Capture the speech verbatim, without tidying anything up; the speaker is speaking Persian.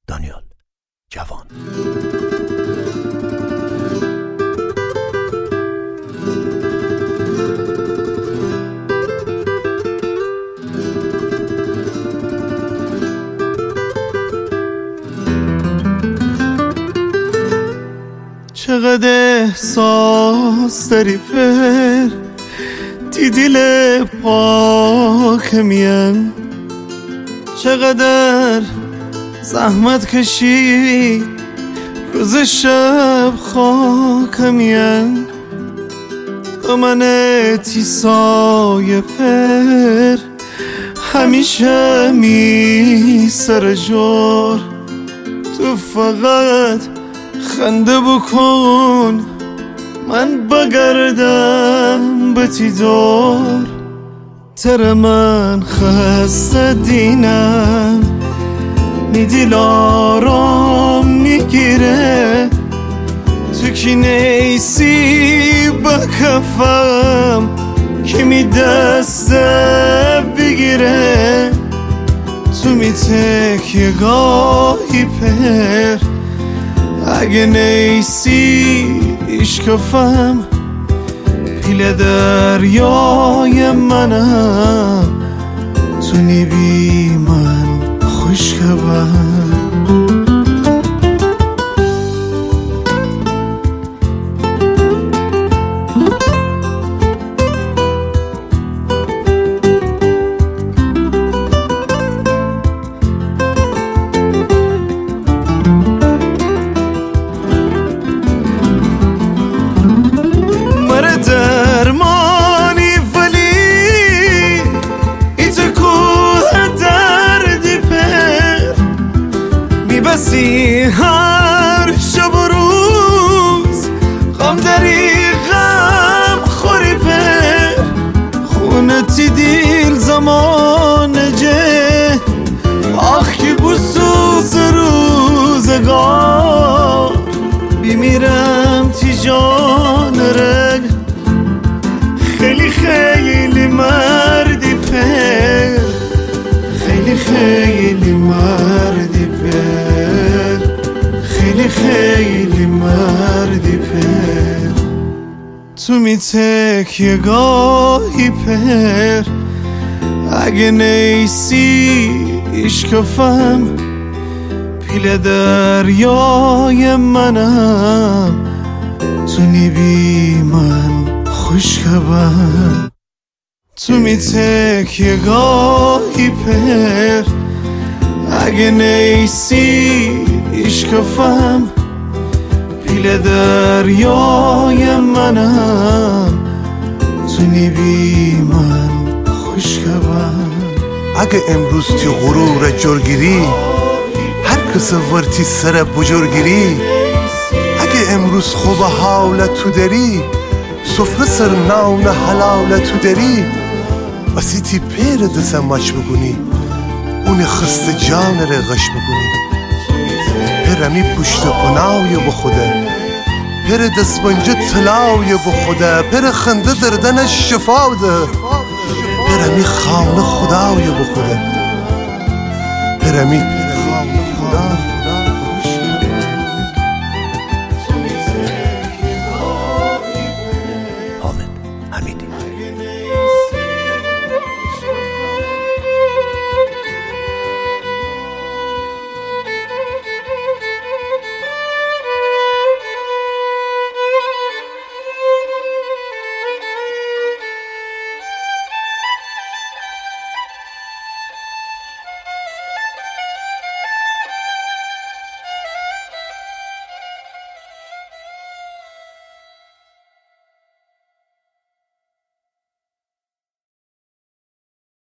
دانیال جوان. چقدر احساس داری پر دی دل پاکمیم، چقدر زحمت کشی روز شب خاکمیم، تو من تیسای پر همیشه می سر جور، تو فقط خنده بکن من بگردم به تی دور، تر من خسته دینم می دل آرام میگیره، تو کی نیسی با کفم که می دست بگیره، تو می تکیه گاهی پر اگه نیسی اشکفم، پیل دریای منم تو نیبی من خوشگبم. هر شب و روز غم داری غم خوری پر، خونتی دیل زمان جه آخ که بسوز روزگار، بیمیرم تی جان رگ خیلی خیلی مردی پر، خیلی خیلی مردی پر، خیلی خیلی مردی پر، تو می تکیه گاهی پر اگه نیسی اشکفم، پیل دریای منم تو نیبی من خوشگبم، تو می تکیه گاهی پر اگه نیسی اشکفم، پیل دریای منم تو نیبی من خوشگبم. اگه امروز تی غرور جرگیری هر کس ورتی سر بجرگیری، اگه امروز خوب حالت تو داری سفره سر نان حلال تو داری، وسی تی پیر دسم مچ بگونی اون خست جان رغش بگونی، پرمی پشت پناوی بخوده، پر دسپنجه طلاوی بخوده، پر خنده دردن شفا ده، پرمی خانه خداوی بخوده، پرمی خانه خدا